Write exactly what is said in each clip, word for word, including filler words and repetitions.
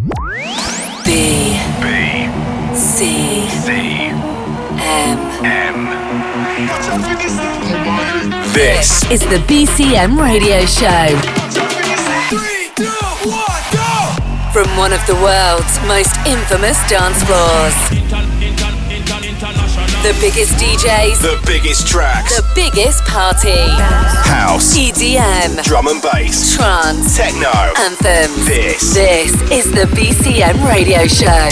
B. B. C. C. M. M. This is the B C M Radio Show. Three, two, one, go! From one of the world's most infamous dance floors. The biggest D Js. The biggest tracks. The biggest party. House. E D M. Drum and bass. Trance. Techno. Anthems. This. This is the B C M Radio Show.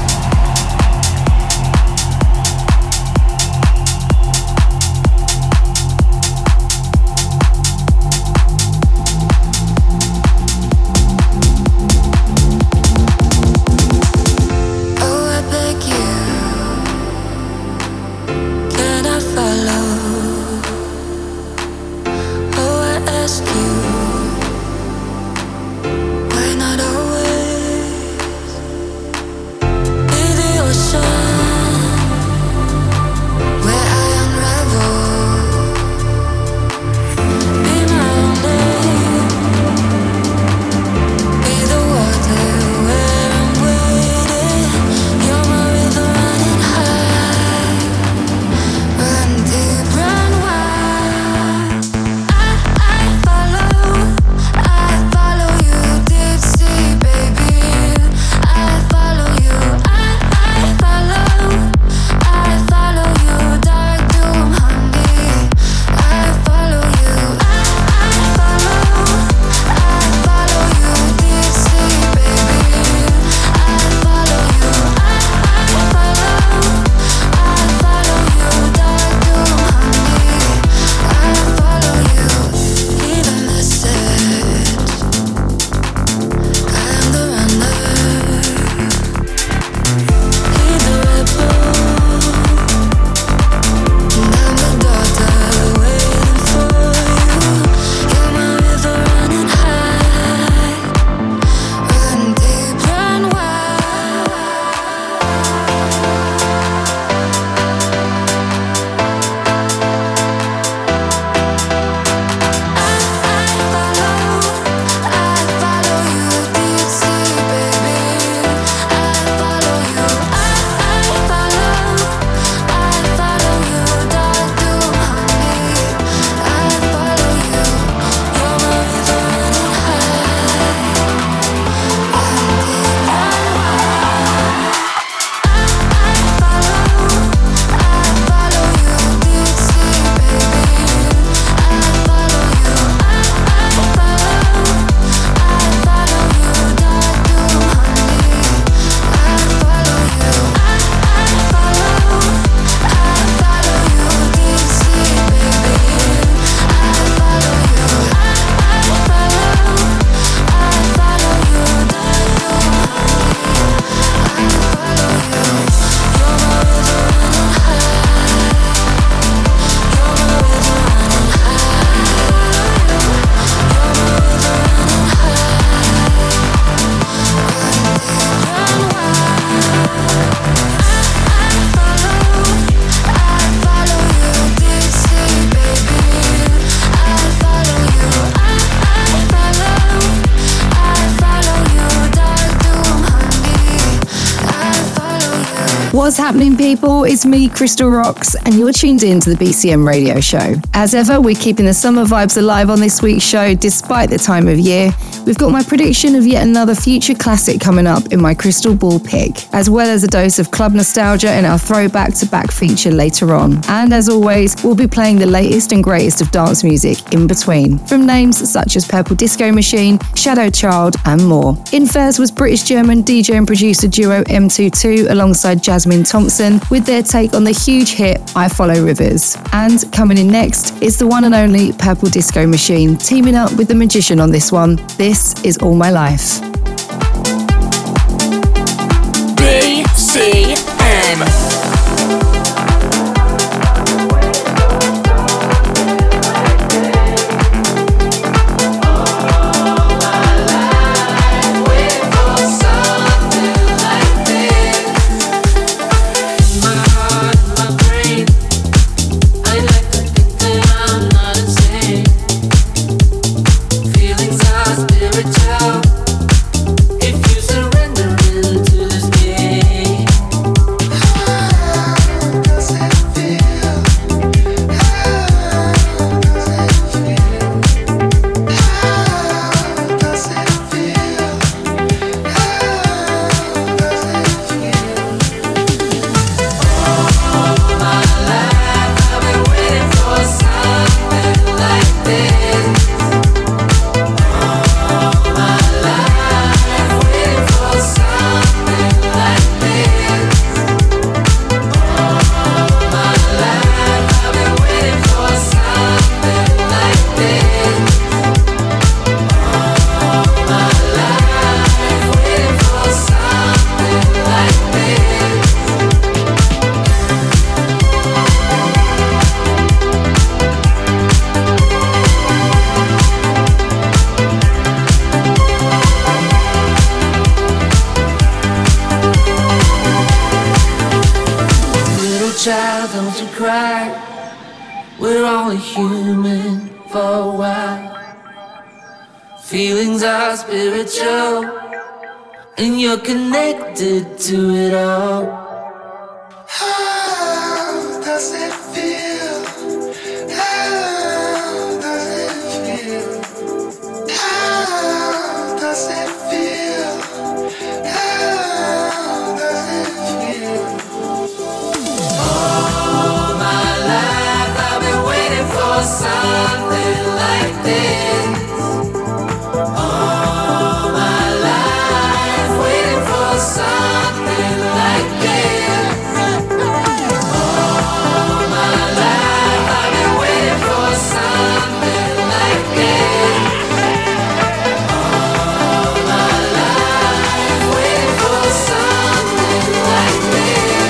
What's happening, people? It's me, Crystal Rocks, and you're tuned in to the B C M Radio Show. As ever, we're keeping the summer vibes alive on this week's show, despite the time of year. We've got my prediction of yet another future classic coming up in my crystal ball pick, as well as a dose of club nostalgia in our throwback to back feature later on. And as always, we'll be playing the latest and greatest of dance music in between, from names such as Purple Disco Machine, Shadow Child, and more. In first was British-German D J and producer duo M twenty-two alongside Jasmine Thompson with their take on the huge hit I Follow Rivers. And coming in next is the one and only Purple Disco Machine, teaming up with The Magician on this one. This is All My Life. B C M. If you surrender cry. We're only human for a while. Feelings are spiritual, and you're connected to it all. How does it feel? How does it feel? How does it feel? How does it feel? All my life I've been waiting for something like this. All my life waiting for something like this. All my life I've been waiting for something like this. All my life waiting for something like this.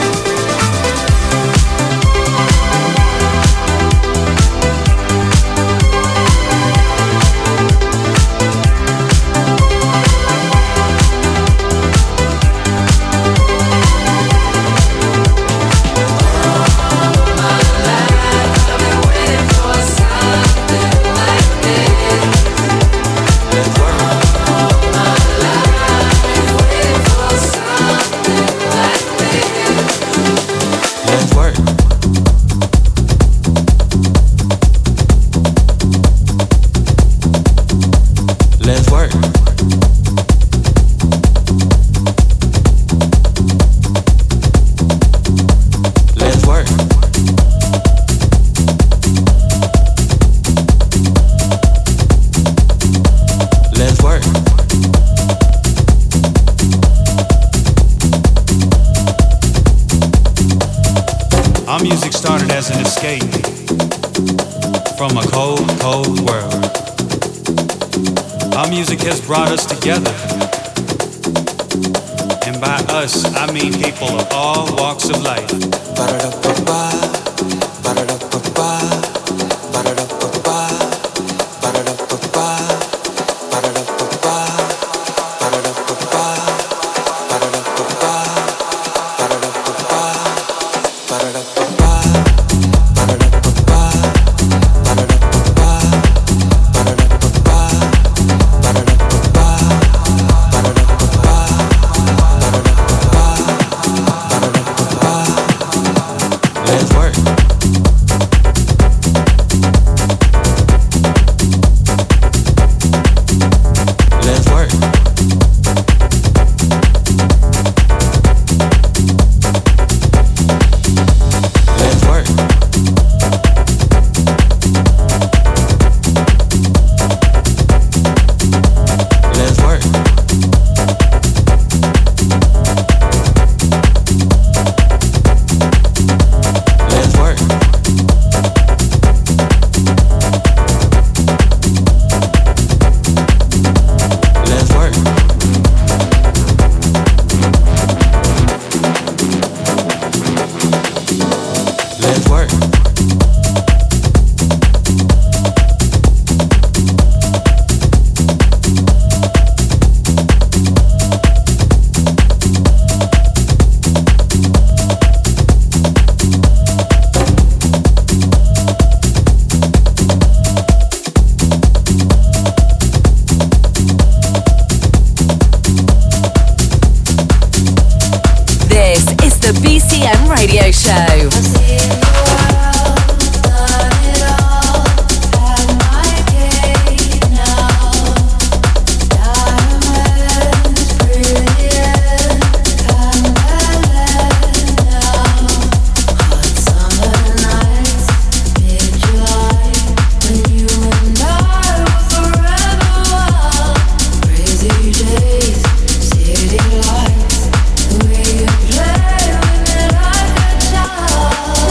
Our music started as an escape from a cold, cold world. Our music has brought us together. And by us, I mean people of all walks of life. Radio Show. City lights, the way you play with me like a child.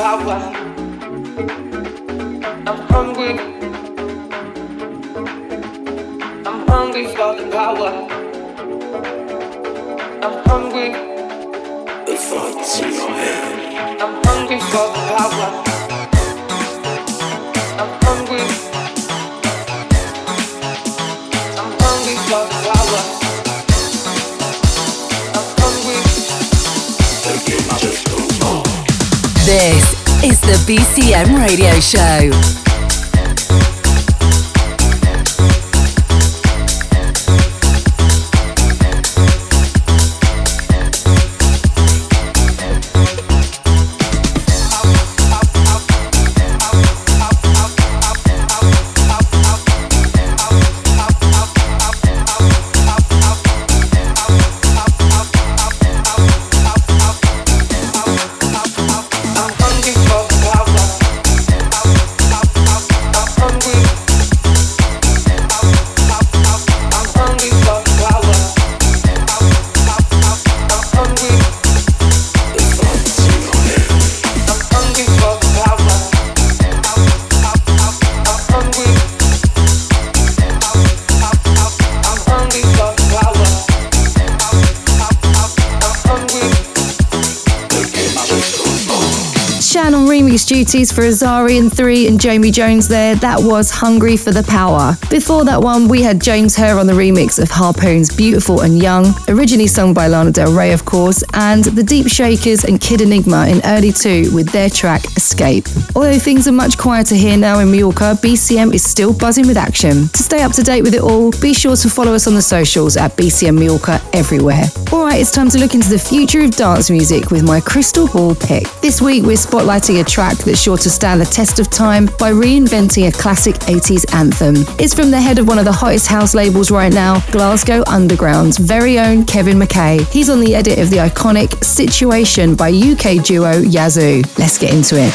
power. I'm hungry. I'm hungry for the power. I'm hungry. The thoughts in your head. I'm hungry for the power. I'm hungry. I'm hungry for the power. I'm hungry. The game just goes on. This is the B C M Radio Show. Duties for Azari and three and Jamie Jones there. That was Hungry for the Power. Before that one, we had James Hurr on the remix of Harpoon's Beautiful and Young, originally sung by Lana Del Rey, of course, and the Deep Shakers and Kid Enigma in Early two with their track Escape. Although things are much quieter here now in Mallorca, B C M is still buzzing with action. To stay up to date with it all, be sure to follow us on the socials at B C M Mallorca everywhere. Alright, it's time to look into the future of dance music with my crystal ball pick. This week we're spotlighting a track that's sure to stand the test of time by reinventing a classic eighties anthem. It's from the head of one of the hottest house labels right now, Glasgow Underground's very own Kevin McKay. He's on the edit of the iconic Situation by U K duo Yazoo. Let's get into it.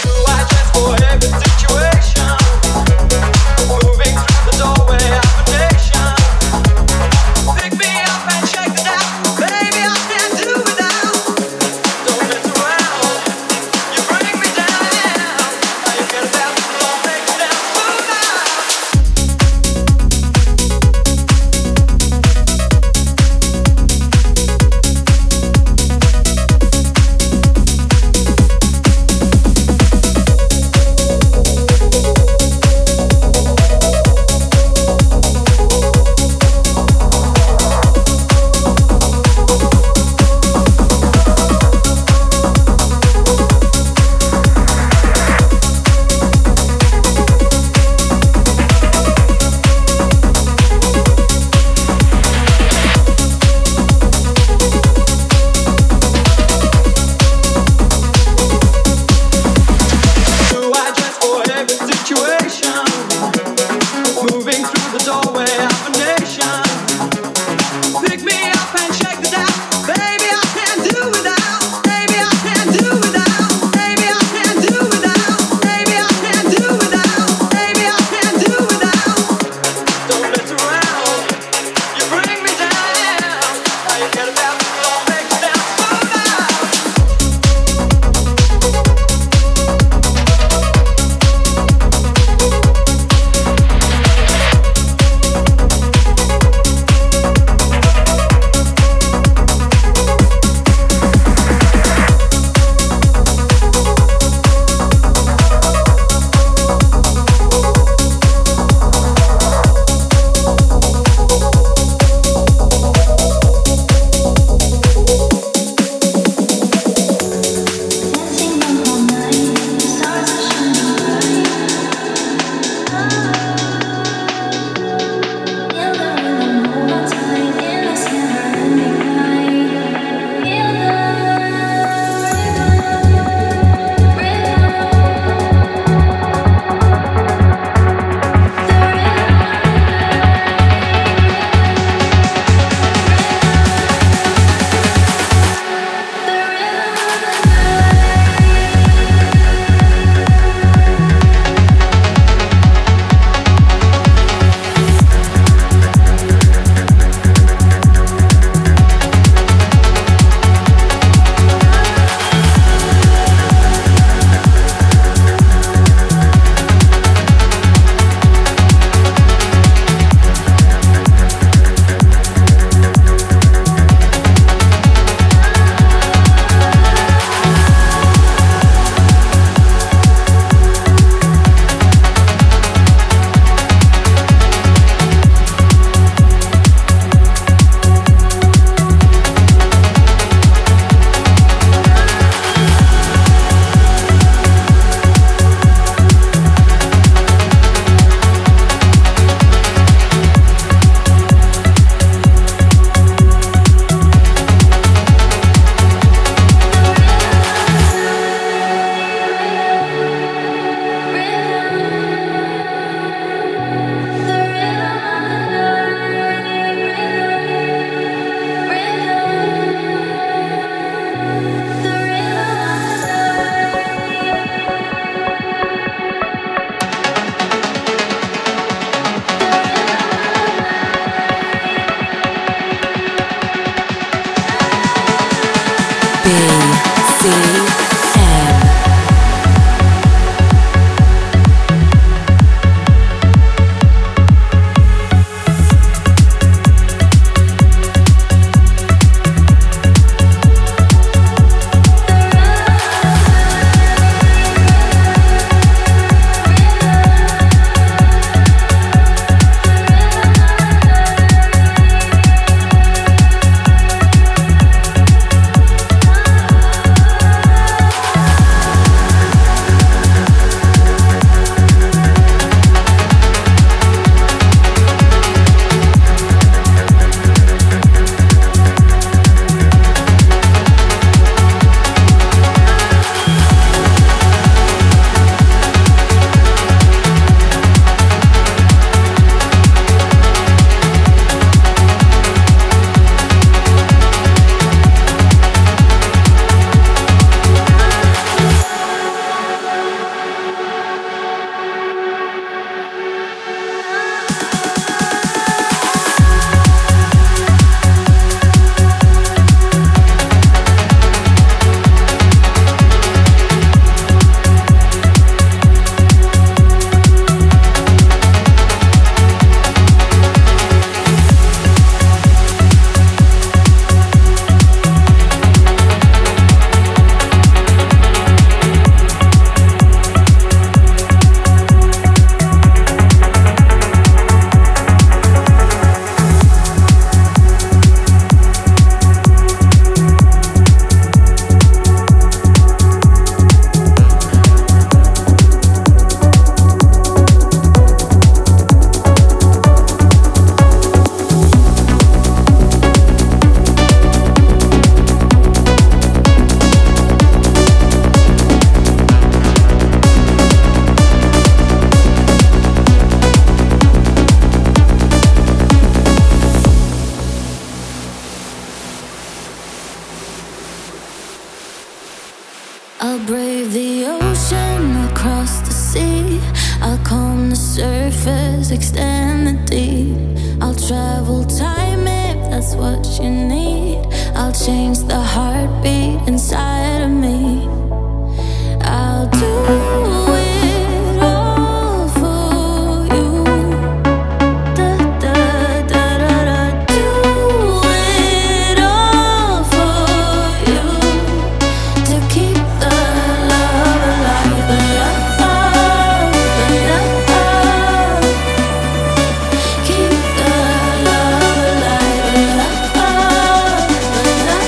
I'll comb the surface, extend the deep. I'll travel time if that's what you need. I'll change the heartbeat inside of me. I'll do it all for you. Da, da, da, da, da. Do it all for you. To keep the love alive, the love, the love. Keep the love alive, the love, the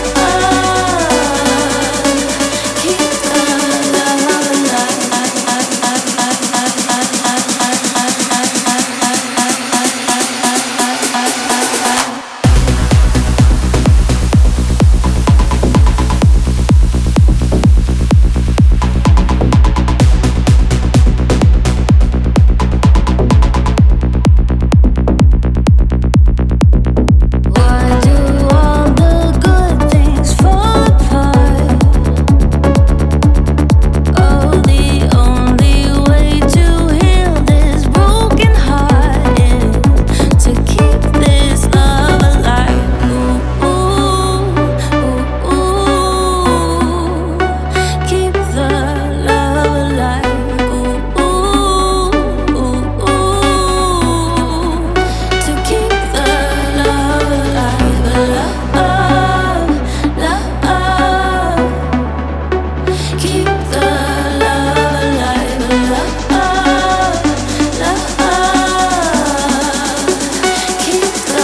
love. Keep the love alive. Why do all the good things fall apart? Oh, the only way to heal this broken heart is to keep this love alive. Ooh, ooh, ooh, keep the love alive. Ooh, ooh, ooh, to keep the love alive. Love, love, keep the love alive. Love, love, keep the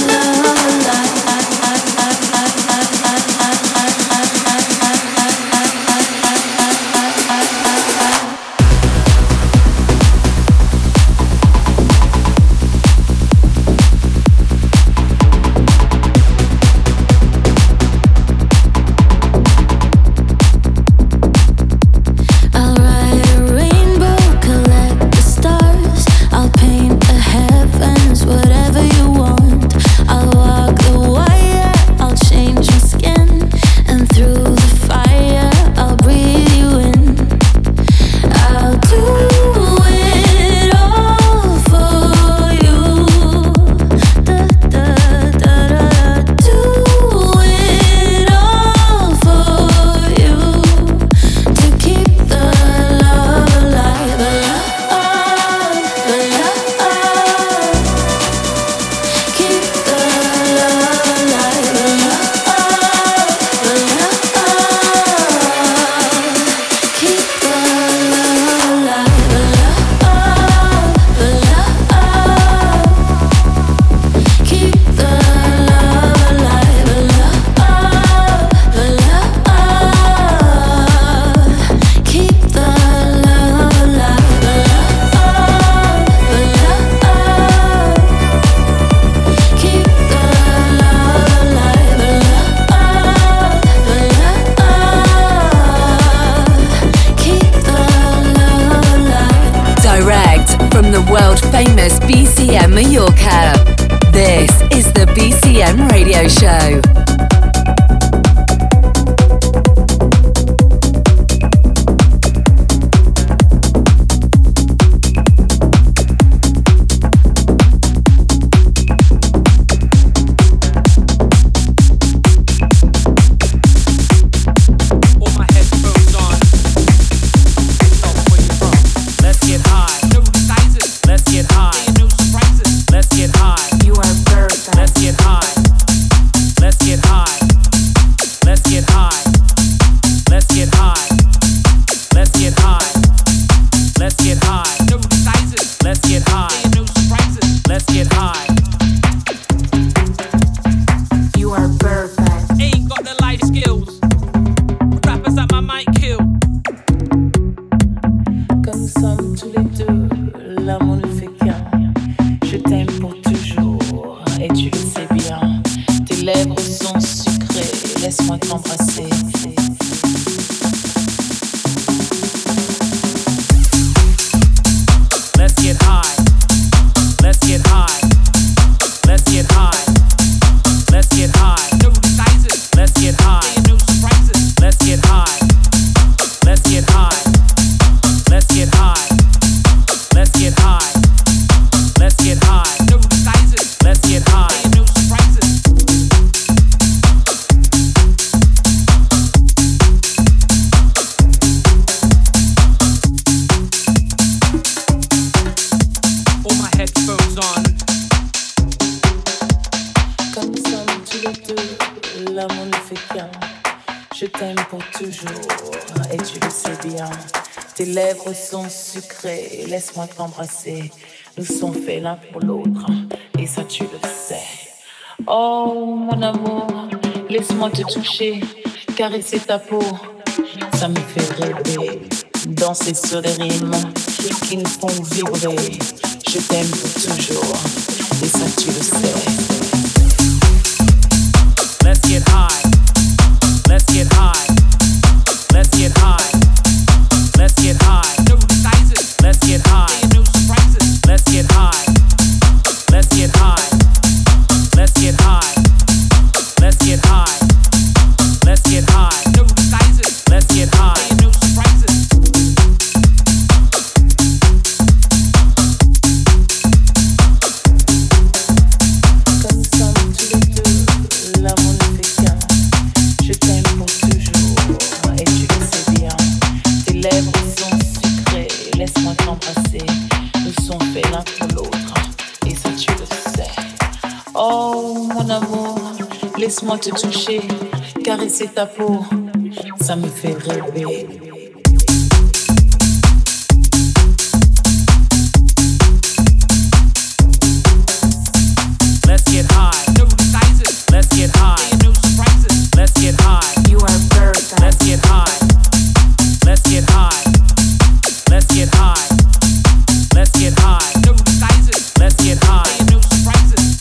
I'll write a rainbow, collect the stars. I'll paint the heavens, whatever you want. I'll walk the wire, I'll change my skin. And through the fire, I'll breathe you in. I'll do it all for you. Da, da, da, da. Do it all for you. To keep the love alive, love, love. Keep the love alive, love, love. Keep the love alive, love, love. Keep the love alive, love, love. Keep the love alive, love, love. Keep the love alive, love, keep the love alive. Direct from the world famous B C M Mallorca. This is the B C M Radio Show. All my headphones on. Oh, where you from? Let's get high. No disguises. Let's get high. No surprises. Let's get high. You are perfect. Let's get high. Let's get high. Let's get high. Let's get high. Let's get high. Let's get high. No disguises. Let's get high. No surprises. Let's get high. You are perfect. Ain't got the life skills. Rappers that my mic kill. Comme nous sommes tous les deux, l'amour ne fait qu'un. Je t'aime pour toujours, et tu le sais bien. Tes lèvres sont sucrées, laisse-moi t'embrasser. Let's get high. Let's get high. Let's get high. Let's get high. No disguises. Let's get high. No surprises. Let's get high. Let's get high. Let's get high. t'aime pour toujours, et tu le sais bien. Tes lèvres sont sucrées, laisse-moi t'embrasser. Nous sommes faits l'un pour l'autre, et ça tu le sais. Oh mon amour, laisse-moi te toucher, caresser ta peau. Ça me fait rêver, danser sur les rimes qui nous font vibrer. Je t'aime pour toujours, et ça tu le sais. Let's get high. Let's get high. Let's get high. Let's get high. No disguises. Let's get high. No surprises. Let's get high. Let's get high. Let's get high. Let's get high. Let's get high. No disguises. Let's get high. No surprises. Comme nous sommes tous les deux, l'amour nous fait qu'un. Je t'aime pour toujours, et tu le sais bien. Tes lèvres sont sucrées, laisse-moi t'embrasser. Nous sommes faits l'un pour l'autre, et ça tu le sais. Oh mon amour, laisse-moi te toucher, caresser ta peau. Ça me fait rêver. Let's get high. No disguises. Let's get high. No surprises. Let's get high. You are perfect. Let's get high. Let's get high. Let's get high. Let's get high. No disguises. Let's get high. No surprises.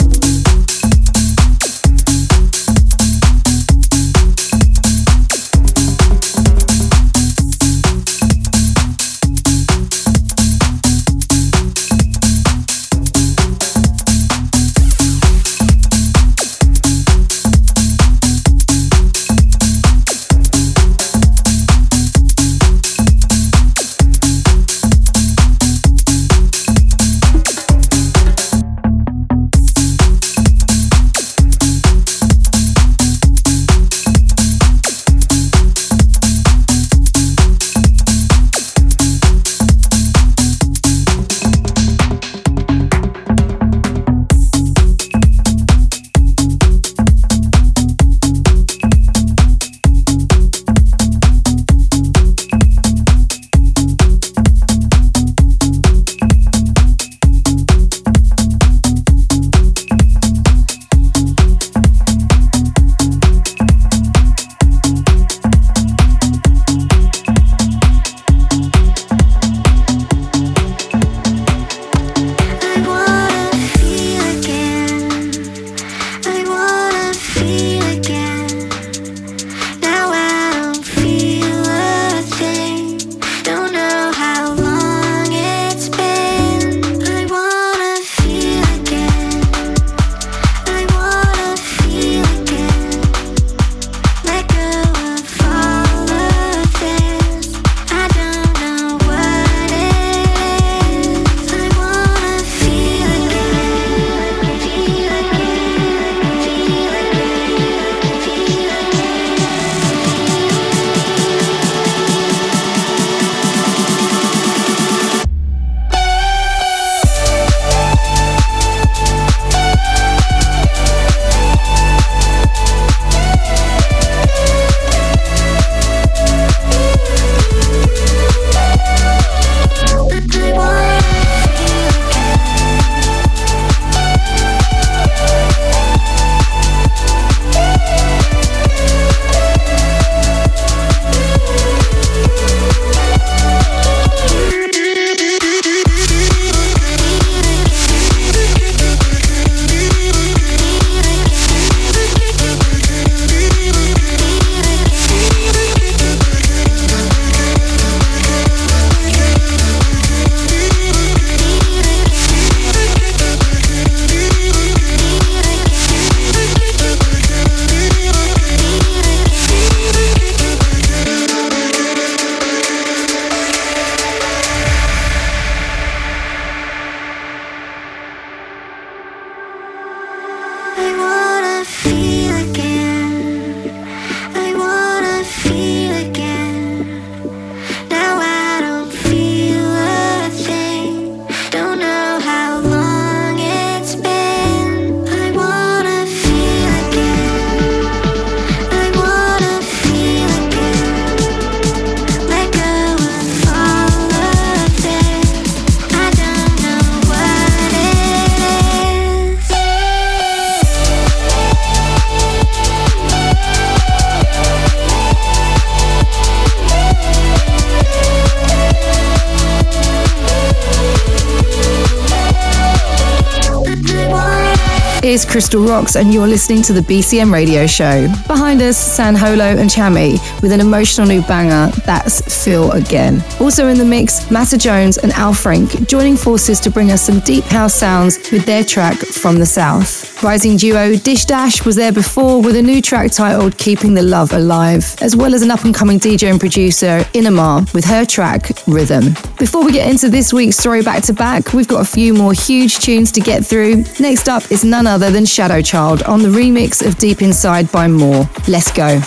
It's Crystal Rocks and you're listening to the B C M Radio Show. Behind us, San Holo and Chami with an emotional new banger, that's Feel Again. Also in the mix, Massa Jones and Al Frank joining forces to bring us some deep house sounds with their track From the South. Rising duo Dish Dash was there before with a new track titled Keeping the Love Alive, as well as an up-and-coming D J and producer Inamar with her track Rhythm. Before we get into this week's Story Back to Back, we've got a few more huge tunes to get through. Next up is none other than Shadow Child on the remix of Deep Inside by Moore. Let's go.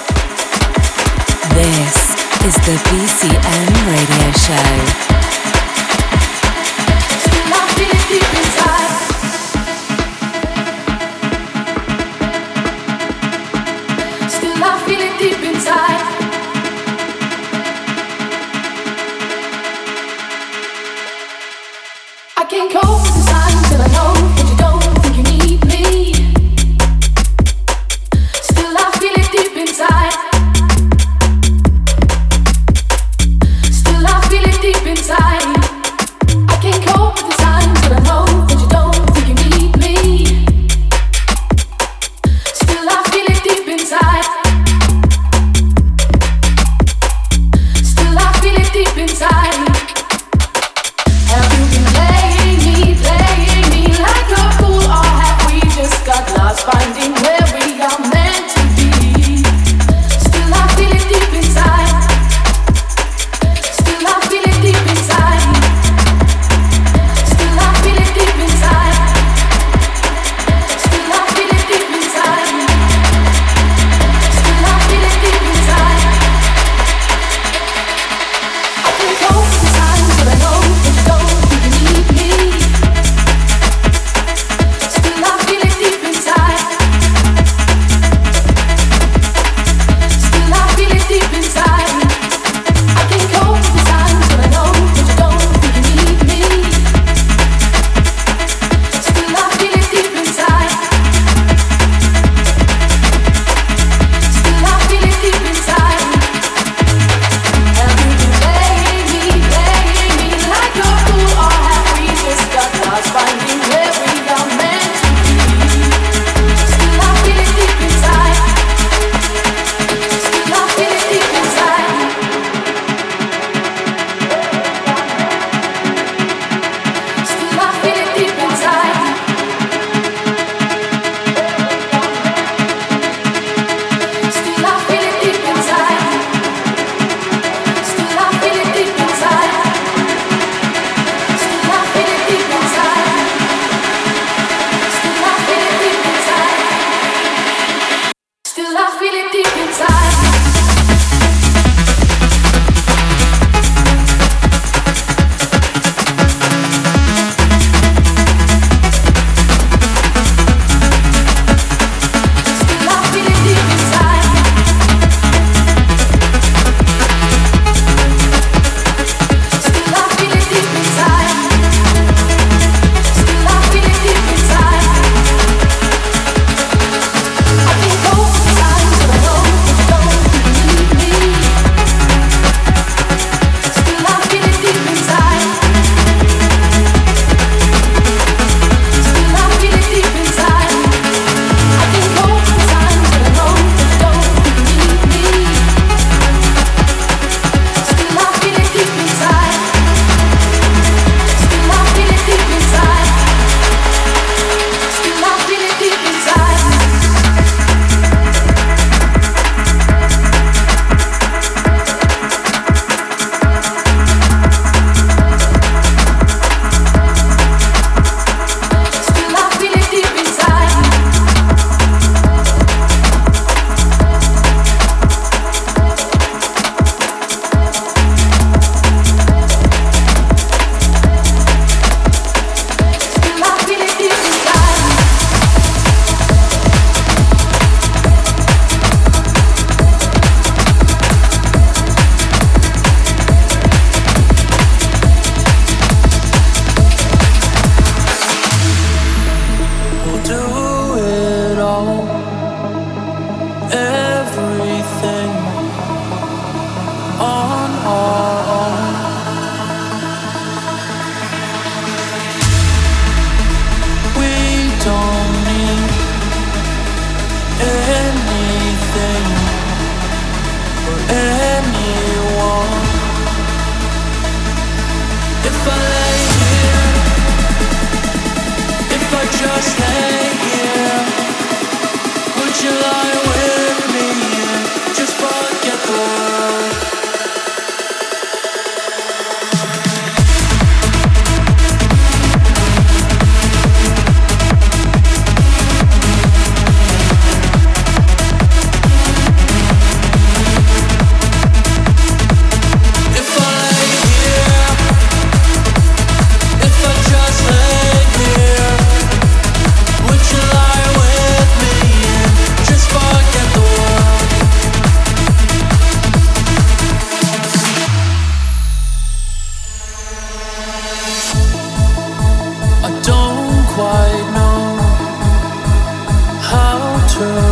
This is the B C M Radio Show. Deep inside.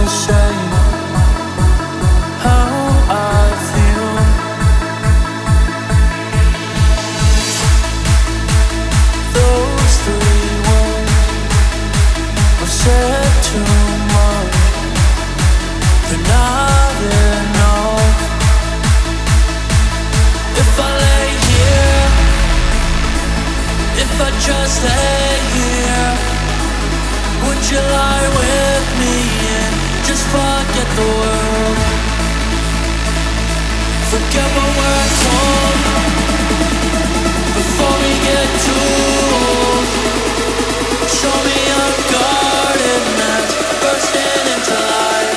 say how I feel. Those three words were said too much. They're not enough. If I lay here, if I just lay here, would you lie with me and just forget the world? Forget what we're told before we get too old. Show me a garden that's bursting into life.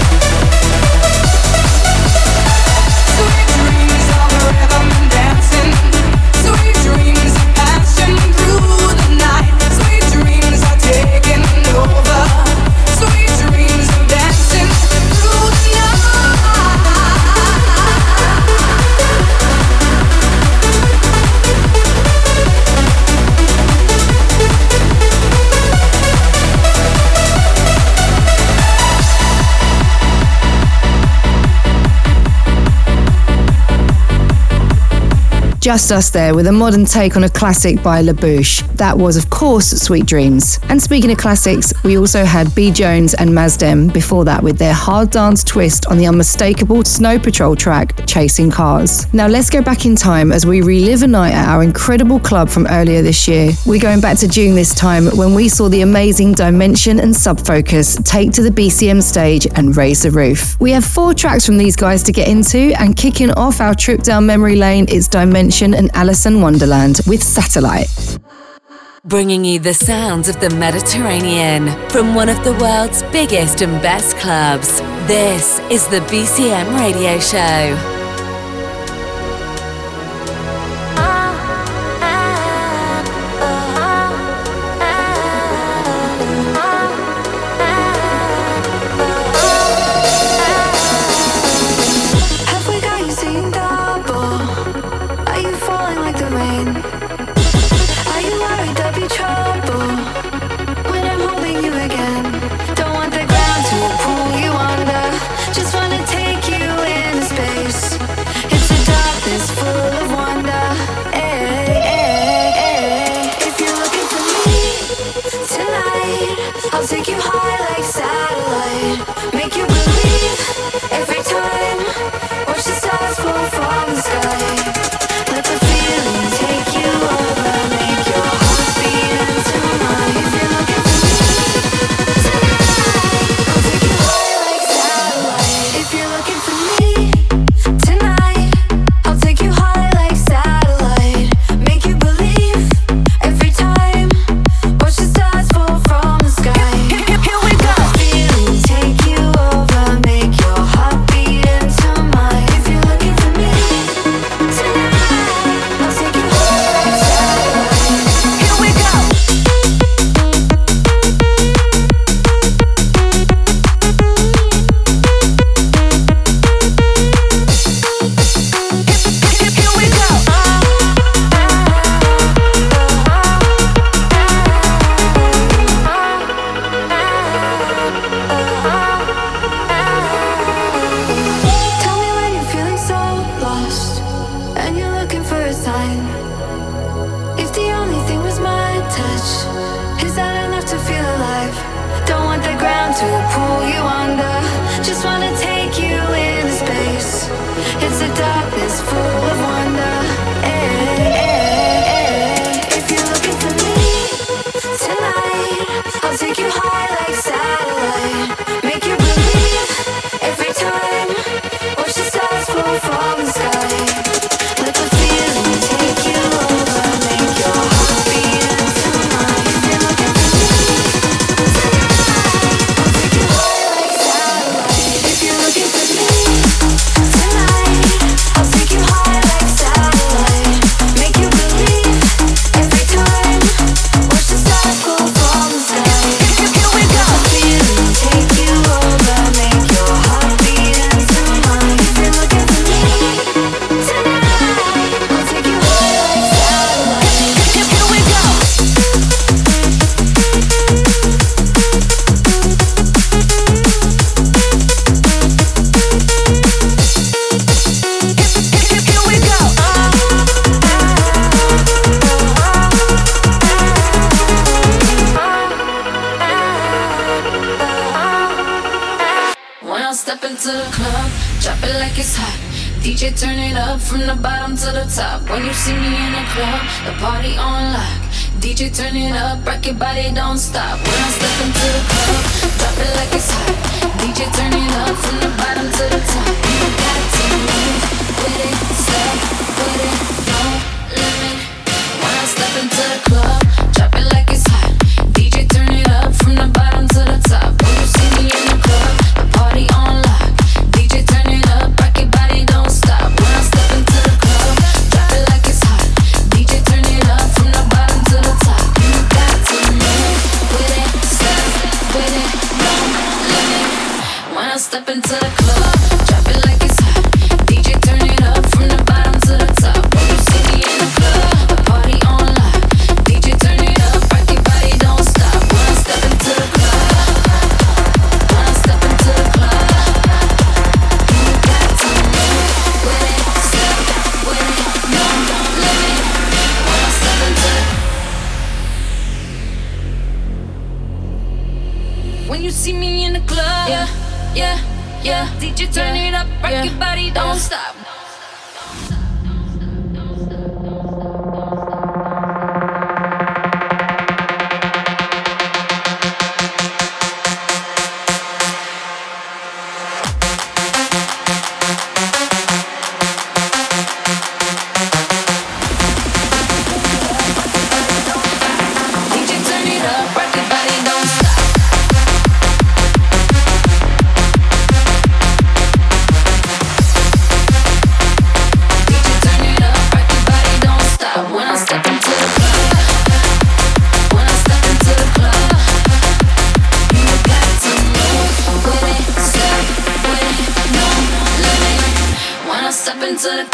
Dancing Just Us there with a modern take on a classic by La Bouche. That was, of course, Sweet Dreams. And speaking of classics, we also had B. Jones and Mazdem before that with their hard dance twist on the unmistakable Snow Patrol track, Chasing Cars. Now let's go back in time as we relive a night at our incredible club from earlier this year. We're going back to June this time when we saw the amazing Dimension and Subfocus take to the B C M stage and raise the roof. We have four tracks from these guys to get into, and kicking off our trip down memory lane is Dimension and Alice in Wonderland with Satellite. Bringing you the sounds of the Mediterranean from one of the world's biggest and best clubs. This is the B C M Radio Show. yeah. D J turn it up, rock yeah. your body, don't stop. Step into the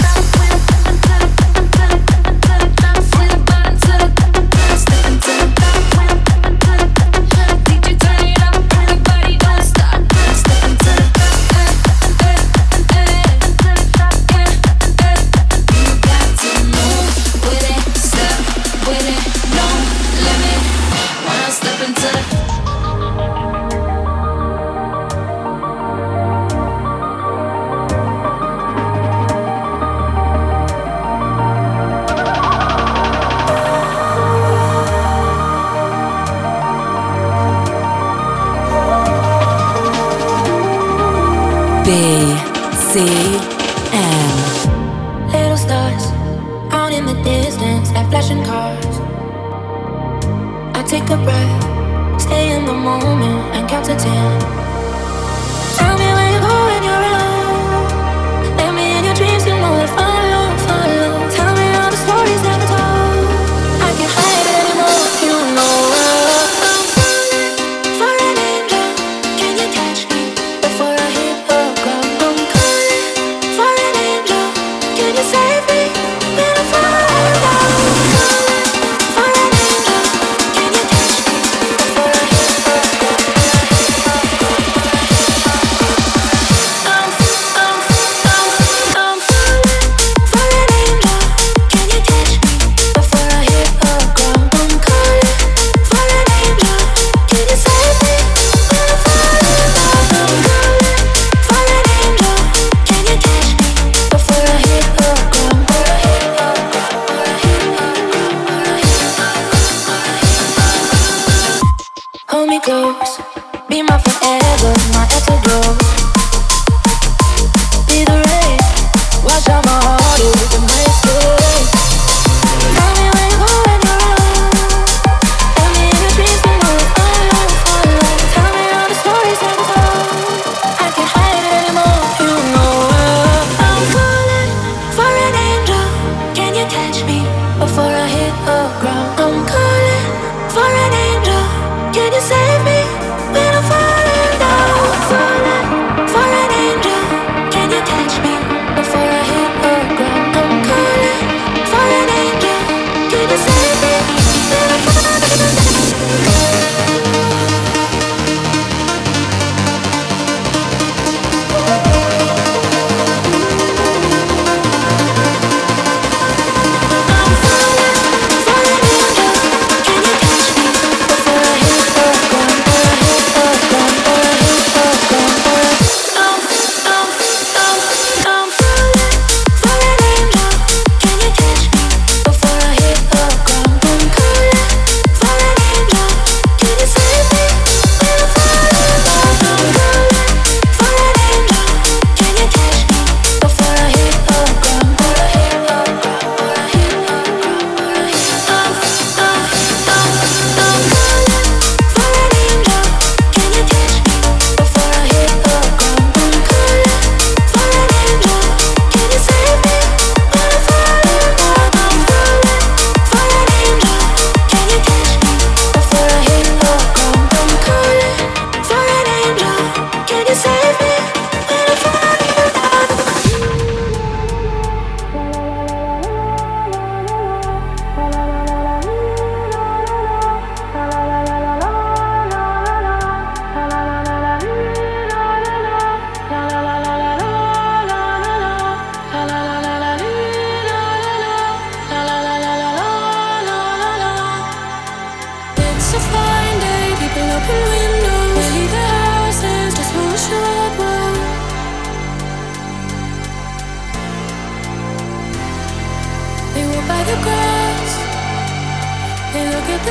B C M. little stars out in the distance like flashing cars. I take a breath, stay in the moment and count to ten. Tell me where you go when you're alone. Let me in your dreams, you know I follow, follow. Tell me all the stories never told. I can't hide it anymore, you know. I'm falling for an angel. Can you catch me before I hit the ground? I'm calling for an angel. Can you save me when I fall down? For an angel. Can you catch me before I hit the ground?